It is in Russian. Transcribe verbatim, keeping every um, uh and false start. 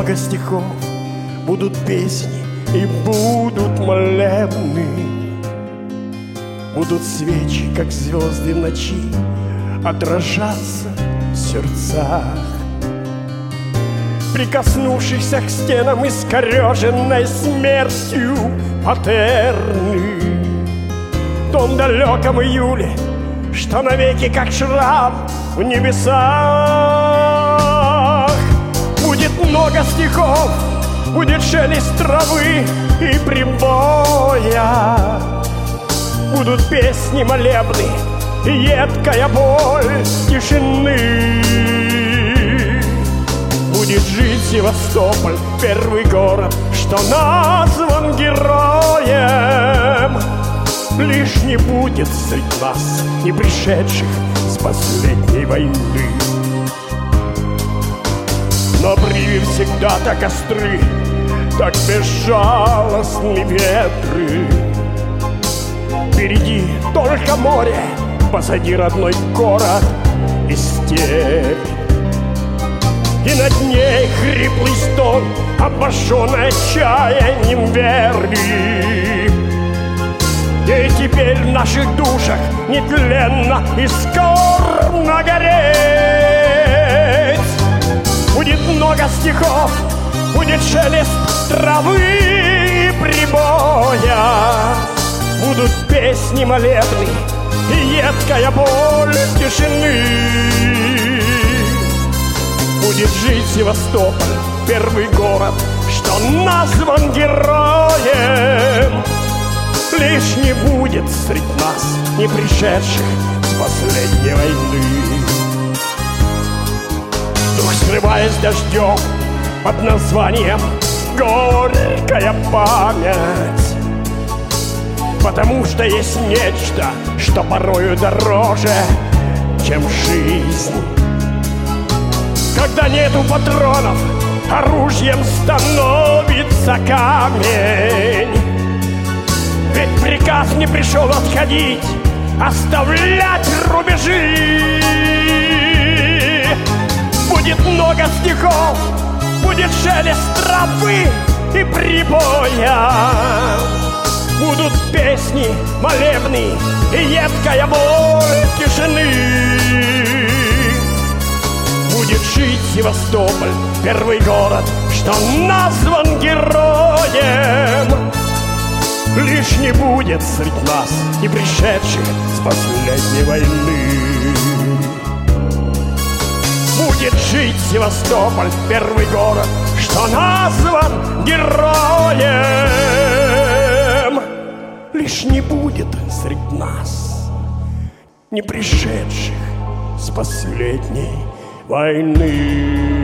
много стихов, будут песни и будут молебны, будут свечи, как звезды в ночи, отражаться в сердцах, прикоснувшихся к стенам искореженной смертью патерны. В том далеком июле, что навеки как шрам в небесах. Будет много стихов, будет шелест травы и прибоя, будут песни молебны и едкая боль тишины. Будет жить Севастополь, первый город, что назван героем. Лишь не будет среди нас, не пришедших с последней войны. Но привив всегда так остры, так безжалостны ветры. Впереди только море, позади родной город и степь. И над ней хриплый стон, обожженный отчаянием веры. И теперь в наших душах нетленно и скорбно гореть. Будет много стихов, будет шелест травы и прибоя, будут песни молебны и едкая боль тишины. Будет жить Севастополь, первый город, что назван героем. Лишь не будет среди нас, не пришедших с последней войны. Дух, скрываясь дождем под названием горькая память, потому что есть нечто, что порою дороже, чем жизнь. Когда нету патронов, оружием становится камень. Ведь приказ не пришел отходить, оставлять рубежи. Будет много стихов, будет шелест травы и прибоя, будут песни молебны и едкая боль тишины. Будет жить Севастополь, первый город, что назван героем. Лишь не будет среди нас и пришедших с последней войны. Будет жить Севастополь, первый город, что назван героем. Лишь не будет среди нас не пришедших с последней войны.